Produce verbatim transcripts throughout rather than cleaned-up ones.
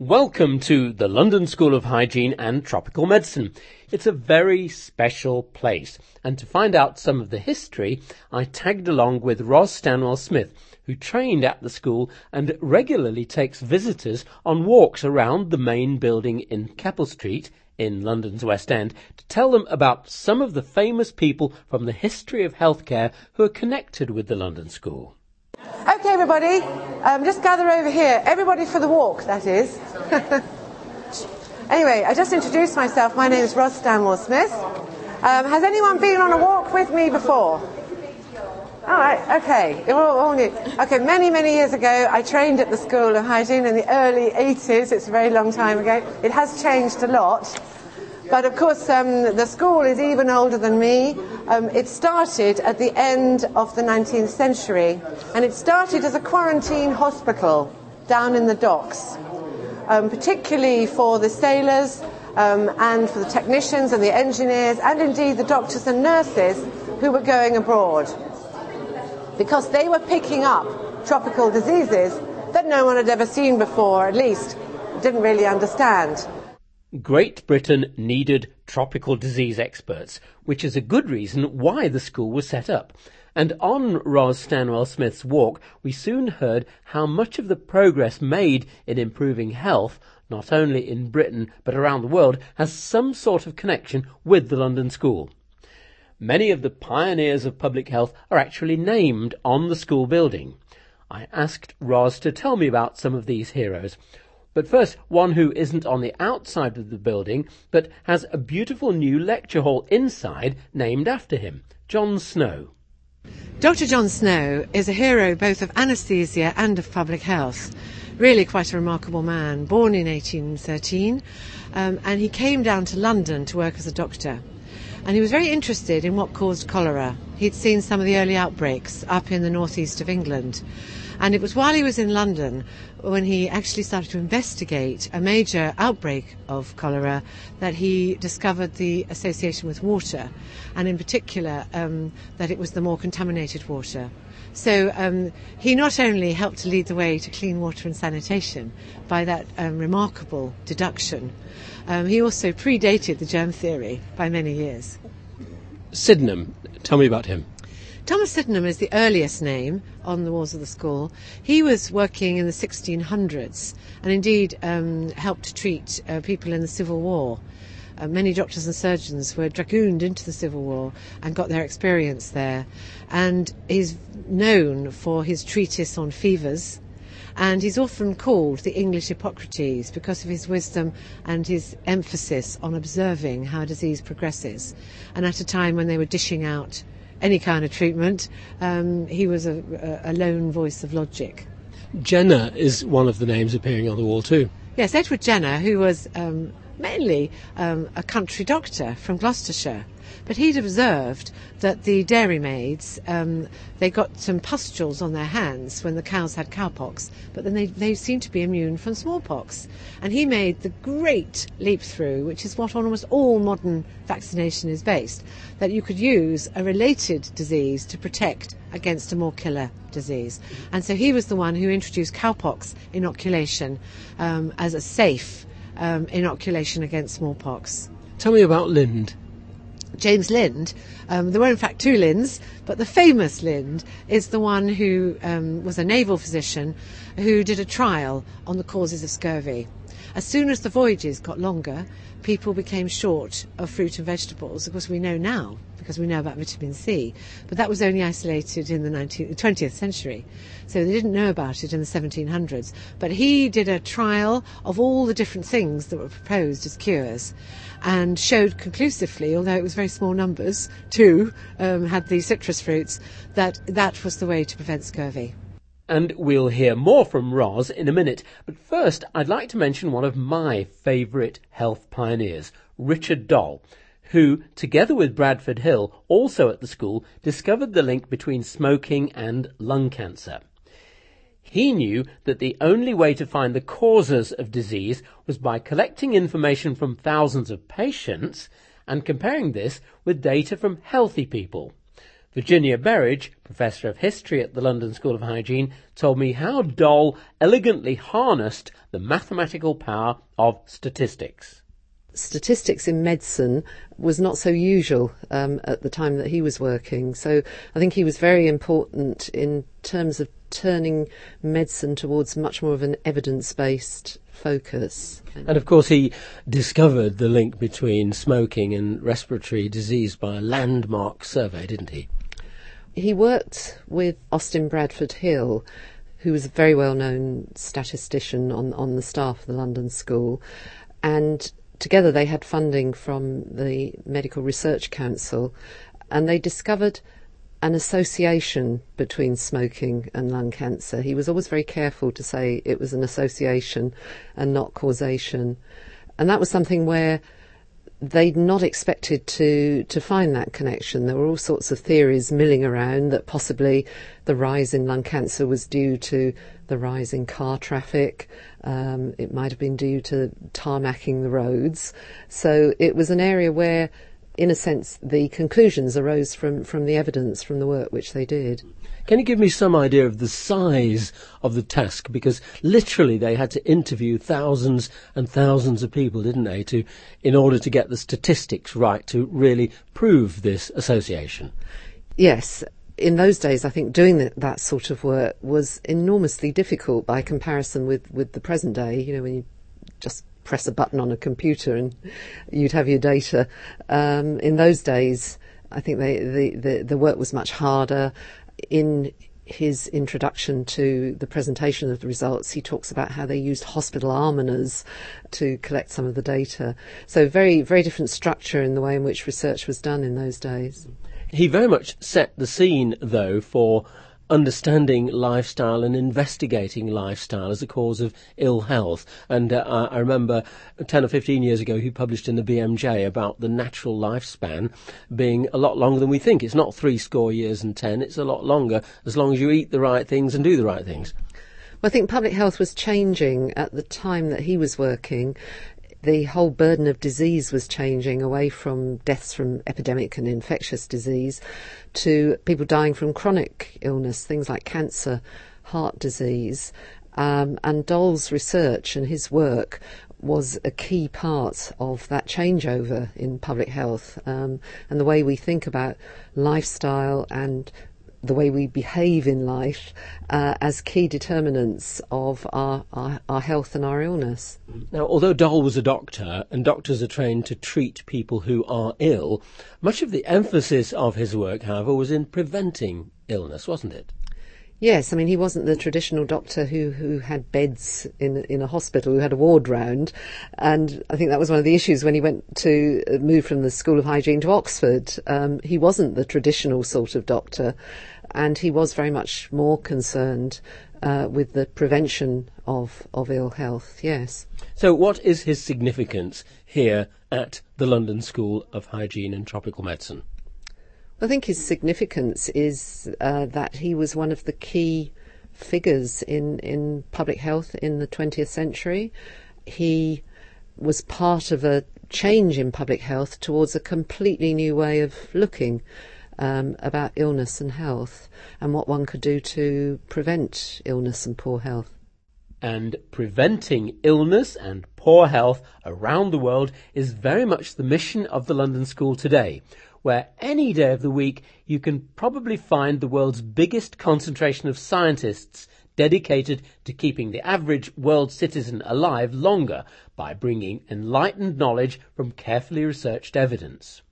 Welcome to the London School of Hygiene and Tropical Medicine. It's a very special place, and to find out some of the history, I tagged along with Ros Stanwell-Smith, who trained at the school and regularly takes visitors on walks around the main building in Keppel Street in London's West End to tell them about some of the famous people from the history of healthcare who are connected with the London School. Okay, everybody, um, just gather over here. Everybody for the walk, that is. Anyway, I just introduced myself. My name is Ros Stanwell-Smith. Um, has anyone been on a walk with me before? All right, okay. We're all, all new. Okay, many, many years ago, I trained at the School of Hygiene in the early eighties. It's a very long time ago. It has changed a lot. But of course, um, the school is even older than me. Um, it started at the end of the nineteenth century, and it started as a quarantine hospital down in the docks, um, particularly for the sailors um, and for the technicians and the engineers, and indeed the doctors and nurses who were going abroad, because they were picking up tropical diseases that no one had ever seen before, at least didn't really understand. Great Britain needed tropical disease experts, which is a good reason why the school was set up. And on Ros Stanwell-Smith's walk, we soon heard how much of the progress made in improving health, not only in Britain but around the world, has some sort of connection with the London School. Many of the pioneers of public health are actually named on the school building. I asked Ros to tell me about some of these heroes. But first, one who isn't on the outside of the building, but has a beautiful new lecture hall inside named after him, John Snow. Doctor John Snow is a hero both of anaesthesia and of public health. Really quite a remarkable man, born in eighteen thirteen, um, and he came down to London to work as a doctor. And he was very interested in what caused cholera. He'd seen some of the early outbreaks up in the northeast of England. And it was while he was in London when he actually started to investigate a major outbreak of cholera that he discovered the association with water, and in particular um, that it was the more contaminated water. So um, he not only helped to lead the way to clean water and sanitation by that um, remarkable deduction, um, he also predated the germ theory by many years. Sydenham, tell me about him. Thomas Sydenham is the earliest name on the walls of the school. He was working in the sixteen hundreds and indeed um, helped to treat uh, people in the Civil War. Uh, many doctors and surgeons were dragooned into the Civil War and got their experience there. And he's known for his treatise on fevers, and he's often called the English Hippocrates because of his wisdom and his emphasis on observing how disease progresses. And at a time when they were dishing out any kind of treatment, um, he was a, a lone voice of logic. Jenner is one of the names appearing on the wall too. Yes, Edward Jenner, who was um, mainly um, a country doctor from Gloucestershire. But he'd observed that the dairymaids, um, they got some pustules on their hands when the cows had cowpox, but then they, they seemed to be immune from smallpox. And he made the great leap through, which is what almost all modern vaccination is based, that you could use a related disease to protect against a more killer disease. And so he was the one who introduced cowpox inoculation um, as a safe um, inoculation against smallpox. Tell me about Lind. James Lind, um, there were in fact two Linds, but the famous Lind is the one who um, was a naval physician who did a trial on the causes of scurvy. As soon as the voyages got longer, people became short of fruit and vegetables. Of course, we know now, because we know about vitamin C, but that was only isolated in the nineteenth, twentieth century. So they didn't know about it in the seventeen hundreds. But he did a trial of all the different things that were proposed as cures, and showed conclusively, although it was very small numbers, two um, had the citrus fruits, that that was the way to prevent scurvy. And we'll hear more from Ros in a minute. But first, I'd like to mention one of my favourite health pioneers, Richard Doll, who, together with Bradford Hill, also at the school, discovered the link between smoking and lung cancer. He knew that the only way to find the causes of disease was by collecting information from thousands of patients and comparing this with data from healthy people. Virginia Berridge, Professor of History at the London School of Hygiene, told me how Doll elegantly harnessed the mathematical power of statistics. Statistics in medicine was not so usual um, at the time that he was working. So I think he was very important in terms of turning medicine towards much more of an evidence-based focus. And of course he discovered the link between smoking and respiratory disease by a landmark survey, didn't he? He worked with Austin Bradford Hill, who was a very well-known statistician on, on the staff of the London School, and together they had funding from the Medical Research Council, and they discovered an association between smoking and lung cancer. He was always very careful to say it was an association and not causation. And that was something where they'd not expected to, to find that connection. There were all sorts of theories milling around that possibly the rise in lung cancer was due to the rise in car traffic. Um, it might have been due to tarmacking the roads. So it was an area where, in a sense, the conclusions arose from, from the evidence, from the work which they did. Can you give me some idea of the size of the task? Because literally they had to interview thousands and thousands of people, didn't they, to in order to get the statistics right to really prove this association? Yes. In those days, I think doing that, that sort of work was enormously difficult by comparison with, with the present day, you know, when you just press a button on a computer and you'd have your data. Um, in those days, I think they, the, the, the work was much harder. In his introduction to the presentation of the results, he talks about how they used hospital almoners to collect some of the data. So very, very different structure in the way in which research was done in those days. He very much set the scene, though, for understanding lifestyle and investigating lifestyle as a cause of ill health. And uh, I remember ten or fifteen years ago he published in the B M J about the natural lifespan being a lot longer than we think. It's not three score years and ten, it's a lot longer as long as you eat the right things and do the right things. Well, I think public health was changing at the time that he was working. The whole burden of disease was changing away from deaths from epidemic and infectious disease to people dying from chronic illness, things like cancer, heart disease. Um, and Doll's research and his work was a key part of that changeover in public health, um, and the way we think about lifestyle and the way we behave in life uh, as key determinants of our, our, our health and our illness. Now, although Doll was a doctor, and doctors are trained to treat people who are ill, much of the emphasis of his work, however, was in preventing illness, wasn't it? Yes, I mean, he wasn't the traditional doctor who, who had beds in in a hospital, who had a ward round. And I think that was one of the issues when he went to move from the School of Hygiene to Oxford. Um, he wasn't the traditional sort of doctor, and he was very much more concerned uh, with the prevention of, of ill health, yes. So what is his significance here at the London School of Hygiene and Tropical Medicine? I think his significance is uh, that he was one of the key figures in, in public health in the twentieth century. He was part of a change in public health towards a completely new way of looking um, about illness and health and what one could do to prevent illness and poor health. And preventing illness and poor health around the world is very much the mission of the London School today, where any day of the week you can probably find the world's biggest concentration of scientists dedicated to keeping the average world citizen alive longer by bringing enlightened knowledge from carefully researched evidence.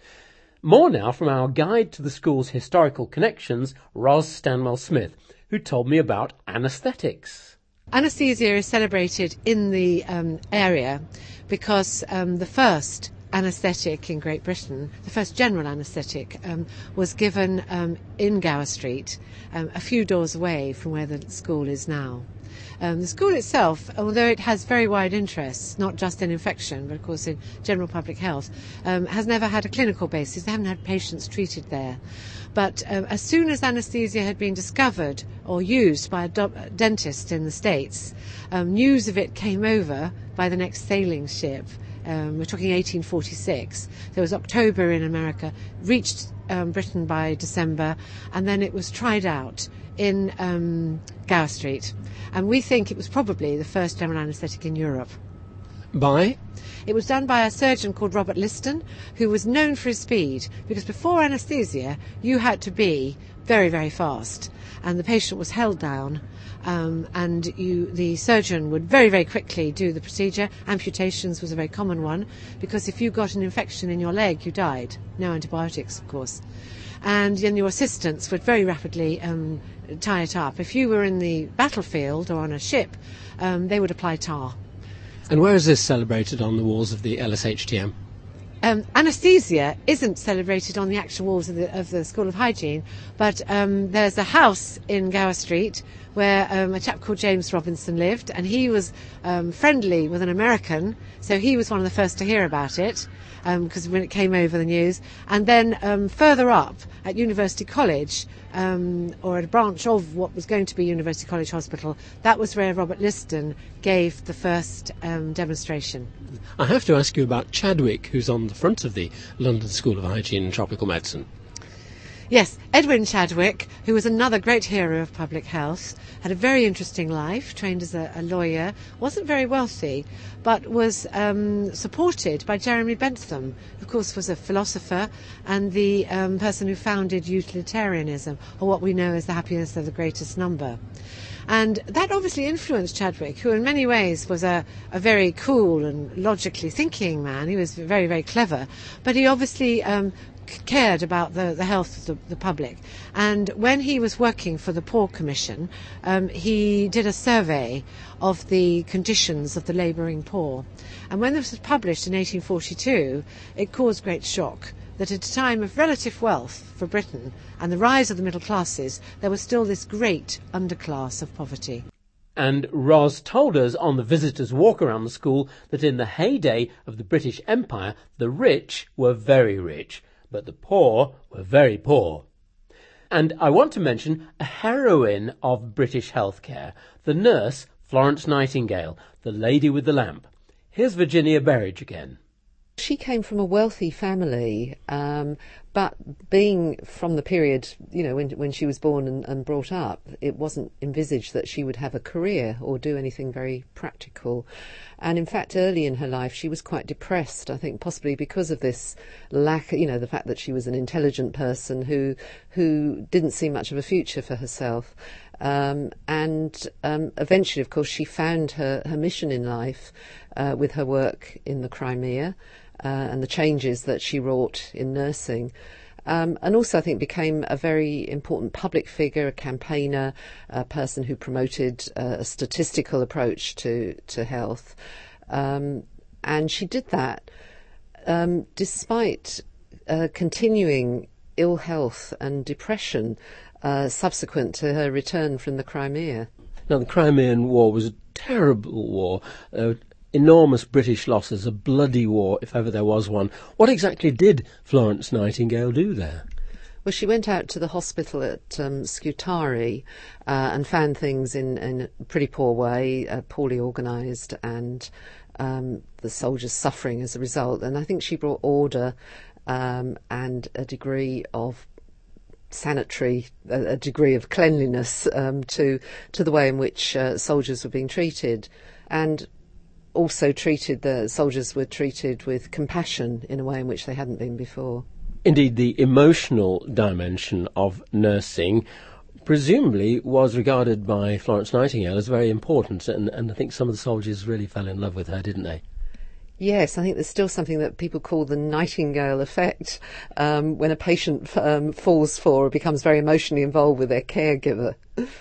More now from our guide to the school's historical connections, Ros Stanwell-Smith, who told me about anaesthetics. Anaesthesia is celebrated in the um, area because um, the first anaesthetic in Great Britain, the first general anaesthetic, um, was given um, in Gower Street, um, a few doors away from where the school is now. Um, the school itself, although it has very wide interests, not just in infection, but of course in general public health, um, has never had a clinical basis. They haven't had patients treated there. But um, as soon as anaesthesia had been discovered or used by a do- dentist in the States, um, news of it came over by the next sailing ship Um, we're talking eighteen forty-six. So it was October in America, reached um, Britain by December, and then it was tried out in um, Gower Street. And we think it was probably the first general anaesthetic in Europe. By? It was done by a surgeon called Robert Liston, who was known for his speed, because before anaesthesia you had to be very, very fast, and the patient was held down, um, and you, the surgeon would very, very quickly do the procedure. Amputations was a very common one, because if you got an infection in your leg, you died. No antibiotics, of course. And then your assistants would very rapidly um, tie it up. If you were in the battlefield or on a ship, um, they would apply tar. And where is this celebrated on the walls of the L S H T M? Um, anaesthesia isn't celebrated on the actual walls of the, of the School of Hygiene, but um, there's a house in Gower Street where um, a chap called James Robinson lived, and he was um, friendly with an American, so he was one of the first to hear about it, because um, when it came over the news. And then um, further up at University College, um, or at a branch of what was going to be University College Hospital, that was where Robert Liston gave the first um, demonstration. I have to ask you about Chadwick, who's on the front of the London School of Hygiene and Tropical Medicine. Yes, Edwin Chadwick, who was another great hero of public health, had a very interesting life, trained as a, a lawyer, wasn't very wealthy, but was um, supported by Jeremy Bentham, who of course was a philosopher and the um, person who founded utilitarianism, or what we know as the happiness of the greatest number. And that obviously influenced Chadwick, who in many ways was a, a very cool and logically thinking man. He was very, very clever, but he obviously um, cared about the, the health of the, the public. And when he was working for the Poor Commission, um, he did a survey of the conditions of the labouring poor. And when this was published in eighteen forty-two, it caused great shock that at a time of relative wealth for Britain and the rise of the middle classes, there was still this great underclass of poverty. And Ros told us on the visitors' walk around the school that in the heyday of the British Empire, the rich were very rich, but the poor were very poor. And I want to mention a heroine of British healthcare, the nurse Florence Nightingale, the lady with the lamp. Here's Virginia Berridge again. She came from a wealthy family, um, but being from the period, you know, when when she was born and, and brought up, it wasn't envisaged that she would have a career or do anything very practical. And in fact, early in her life, she was quite depressed, I think possibly because of this lack, you know, the fact that she was an intelligent person who who didn't see much of a future for herself. Um, and um, eventually, of course, she found her, her mission in life uh, with her work in the Crimea uh, and the changes that she wrought in nursing. Um, and also, I think, became a very important public figure, a campaigner, a person who promoted uh, a statistical approach to, to health. Um, and she did that um, despite uh, continuing ill health and depression Uh, subsequent to her return from the Crimea. Now, the Crimean War was a terrible war, uh, enormous British losses, a bloody war, if ever there was one. What exactly did Florence Nightingale do there? Well, she went out to the hospital at um, Scutari uh, and found things in, in a pretty poor way, uh, poorly organised, and um, the soldiers suffering as a result. And I think she brought order um, and a degree of sanitary, a, a degree of cleanliness um, to to the way in which uh, soldiers were being treated, and also treated the soldiers were treated with compassion in a way in which they hadn't been before. Indeed, the emotional dimension of nursing presumably was regarded by Florence Nightingale as very important, and, and I think some of the soldiers really fell in love with her, didn't they? Yes, I think there's still something that people call the Nightingale effect, um, when a patient um, falls for or becomes very emotionally involved with their caregiver.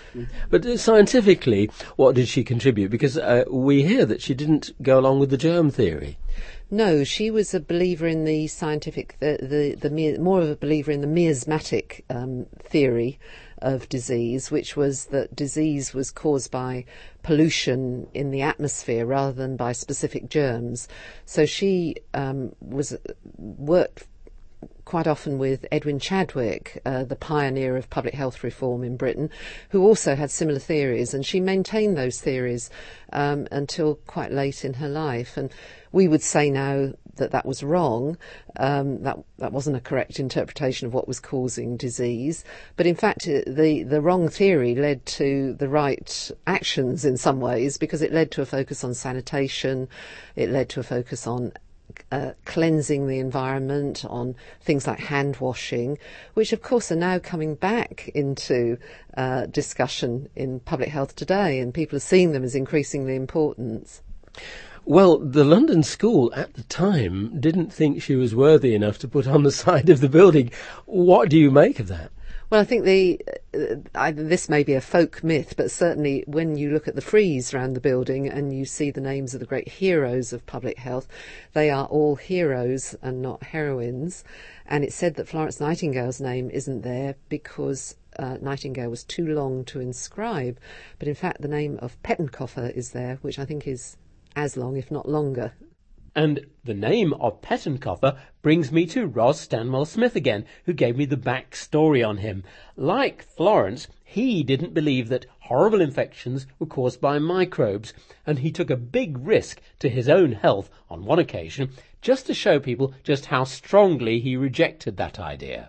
But uh, scientifically, what did she contribute? Because uh, we hear that she didn't go along with the germ theory. No, she was a believer in the scientific, the, the, the mere, more of a believer in the miasmatic um, theory of disease, which was that disease was caused by pollution in the atmosphere rather than by specific germs. So she um, was worked quite often with Edwin Chadwick, uh, the pioneer of public health reform in Britain, who also had similar theories, and she maintained those theories um, until quite late in her life. And we would say now that that was wrong, um, that that wasn't a correct interpretation of what was causing disease. But in fact, the, the wrong theory led to the right actions in some ways, because it led to a focus on sanitation, it led to a focus on Uh, cleansing the environment, on things like hand washing, which of course are now coming back into uh, discussion in public health today, and people are seeing them as increasingly important. Well, the London School at the time didn't think she was worthy enough to put on the side of the building. What do you make of that? Well, I think the uh, I, this may be a folk myth, but certainly when you look at the frieze around the building and you see the names of the great heroes of public health, they are all heroes and not heroines. And it's said that Florence Nightingale's name isn't there because uh, Nightingale was too long to inscribe. But in fact, the name of Pettenkofer is there, which I think is as long, if not longer. And the name of Pettenkofer brings me to Ros Stanwell Smith again, who gave me the backstory on him. Like Florence, he didn't believe that horrible infections were caused by microbes, and he took a big risk to his own health on one occasion, just to show people just how strongly he rejected that idea.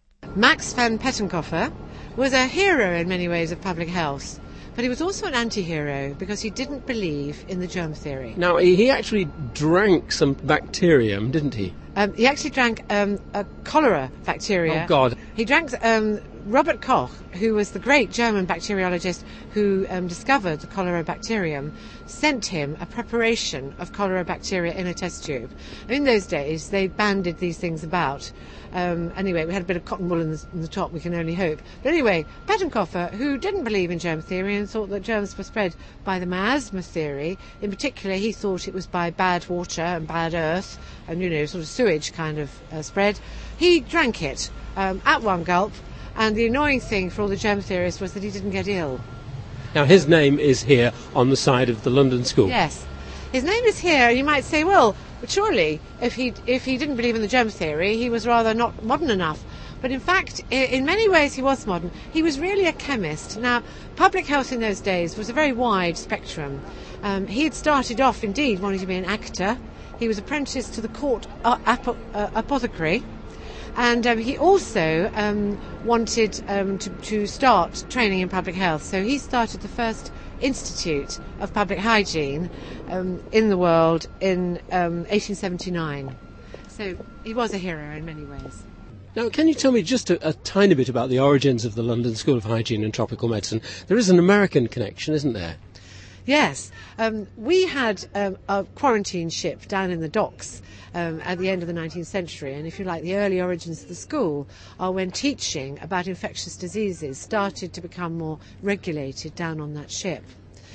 Max van Pettenkofer was a hero in many ways of public health. But he was also an anti-hero because he didn't believe in the germ theory. Now, he actually drank some bacterium, didn't he? Um, he actually drank um, a cholera bacteria. Oh, God. He drank... Um, Robert Koch, who was the great German bacteriologist who um, discovered the cholera bacterium, sent him a preparation of cholera bacteria in a test tube. And in those days, they banded these things about. Um, anyway, we had a bit of cotton wool in the, in the top, we can only hope. But anyway, Pettenkofer, who didn't believe in germ theory and thought that germs were spread by the miasma theory, in particular he thought it was by bad water and bad earth and, you know, sort of sewage kind of uh, spread, he drank it um, at one gulp. And the annoying thing for all the germ theorists was that he didn't get ill. Now, his name is here on the side of the London School. Yes. His name is here, and you might say, well, surely, if he if he didn't believe in the germ theory, he was rather not modern enough. But in fact, in many ways he was modern. He was really a chemist. Now, public health in those days was a very wide spectrum. Um, he had started off, indeed, wanting to be an actor. He was apprenticed to the court uh, apo- uh, apothecary. And um, he also um, wanted um, to, to start training in public health. So he started the first Institute of Public Hygiene um, in the world in um, eighteen seventy-nine. So he was a hero in many ways. Now, can you tell me just a, a tiny bit about the origins of the London School of Hygiene and Tropical Medicine? There is an American connection, isn't there? Yes. Um, we had um, a quarantine ship down in the docks um, at the end of the nineteenth century, and if you like, the early origins of the school are when teaching about infectious diseases started to become more regulated down on that ship.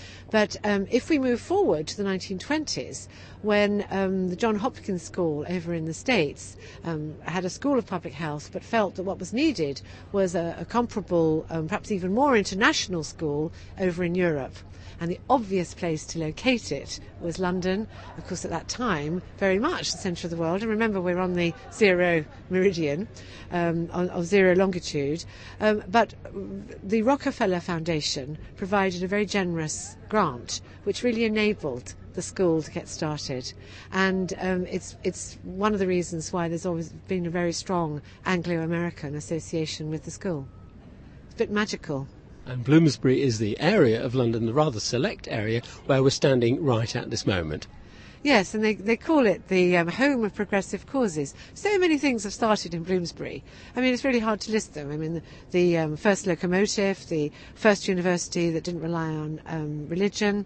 But um, if we move forward to the nineteen twenties, when um, the Johns Hopkins School over in the States um, had a school of public health, but felt that what was needed was a, a comparable, um, perhaps even more international school over in Europe. And the obvious place to locate it was London, of course at that time very much the centre of the world. And remember, we're on the zero meridian, um, on, of zero longitude. Um, but the Rockefeller Foundation provided a very generous grant, which really enabled the school to get started. And um, it's it's one of the reasons why there's always been a very strong Anglo-American association with the school. It's a bit magical. And Bloomsbury is the area of London, the rather select area, where we're standing right at this moment. Yes, and they, they call it the um, home of progressive causes. So many things have started in Bloomsbury. I mean, it's really hard to list them. I mean, the, the um, first locomotive, the first university that didn't rely on um, religion,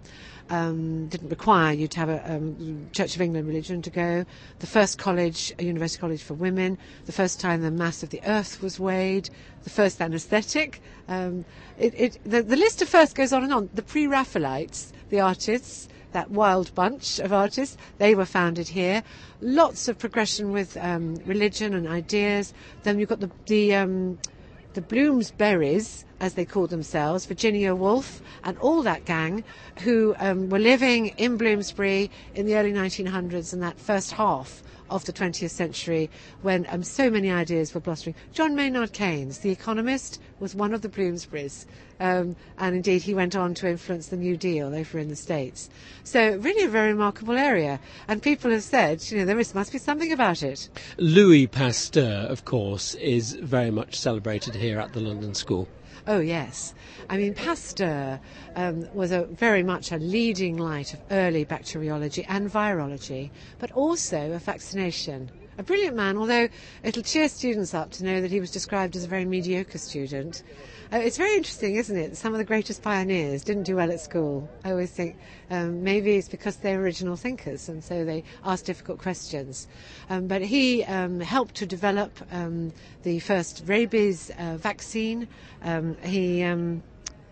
um, didn't require you to have a um, Church of England religion to go, the first college, a university college for women, the first time the mass of the earth was weighed, the first anaesthetic. Um, it, it, the, the list of first goes on and on. The pre-Raphaelites, the artists, that wild bunch of artists, they were founded here. Lots of progression with um, religion and ideas. Then you've got the the, um, the Bloomsburys, as they called themselves, Virginia Woolf and all that gang, who um, were living in Bloomsbury in the early nineteen hundreds and that first half of the twentieth century, when um, so many ideas were blustering. John Maynard Keynes, the economist, was one of the Bloomsburys, um, and indeed he went on to influence the New Deal over in the States. So really a very remarkable area, and people have said, you know, there is, must be something about it. Louis Pasteur, of course, is very much celebrated here at the London School. Oh, yes. I mean, Pasteur um, was a very much a leading light of early bacteriology and virology, but also of vaccination. A brilliant man, although it'll cheer students up to know that he was described as a very mediocre student. Uh, it's very interesting, isn't it? Some of the greatest pioneers didn't do well at school. I always think um, maybe it's because they're original thinkers and so they ask difficult questions. Um, but he um, helped to develop um, the first rabies uh, vaccine. Um, he... Um,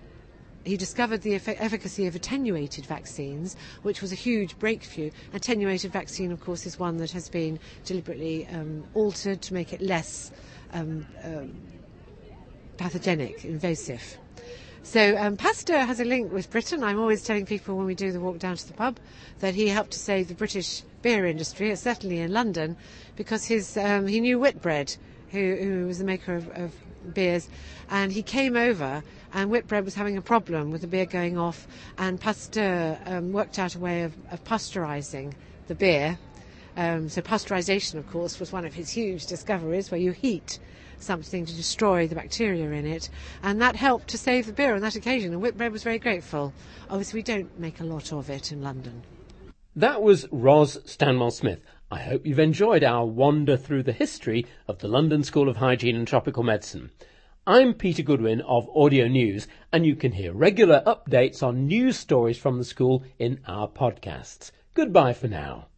He discovered the eff- efficacy of attenuated vaccines, which was a huge breakthrough. Attenuated vaccine, of course, is one that has been deliberately um, altered to make it less um, um, pathogenic, invasive. So um, Pasteur has a link with Britain. I'm always telling people when we do the walk down to the pub that he helped to save the British beer industry, certainly in London, because his um, he knew Whitbread, who, who was the maker of, of beers, and he came over, and Whitbread was having a problem with the beer going off, and Pasteur um, worked out a way of, of pasteurising the beer. Um, so pasteurisation, of course, was one of his huge discoveries, where you heat something to destroy the bacteria in it, and that helped to save the beer on that occasion, and Whitbread was very grateful. Obviously, we don't make a lot of it in London. That was Ros Stanwell-Smith. I hope you've enjoyed our wander through the history of the London School of Hygiene and Tropical Medicine. I'm Peter Goodwin of Audio News, and you can hear regular updates on news stories from the school in our podcasts. Goodbye for now.